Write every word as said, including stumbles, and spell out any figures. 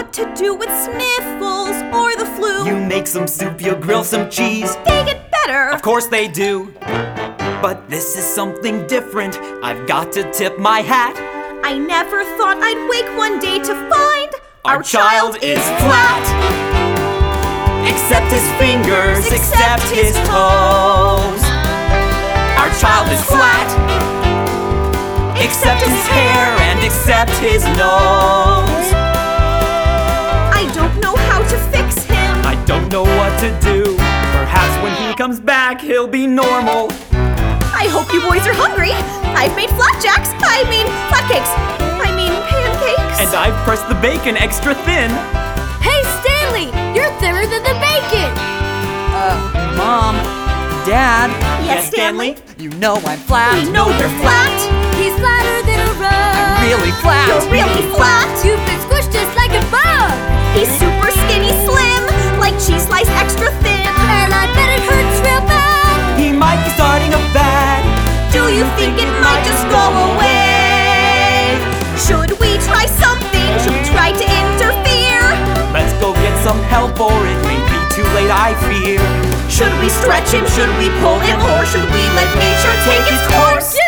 what to do with sniffles or the flu. You make some soup, you grill some cheese. They get better. Of course they do. But this is something different. I've got to tip my hat. I never thought I'd wake one day to find Our, our child, child is flat. Except his fingers, except his toes. Our child is flat. Except his hair and except his nose. I don't know how to fix him. I don't know what to do. Perhaps when he comes back, he'll be normal. I hope you boys are hungry. I've made flapjacks. I mean flatcakes. I mean pancakes. And I've pressed the bacon extra thin. Hey, Stanley! You're thinner than the bacon! Uh, Mom, Dad. Yes, Stanley? You know I'm flat. We know you're flat. He's flatter than a rug. I'm really flat. You're really flat. You've been squished just like a bug. He's super skinny slim, like cheese slice extra thin. And I bet it hurts real bad. He might be starting a fad. Do you think it might just go away? Should we try something? Should we try to interfere? Let's go get some help or it may be too late, I fear. Should we stretch him? Should we pull him? Or should we let nature take its course?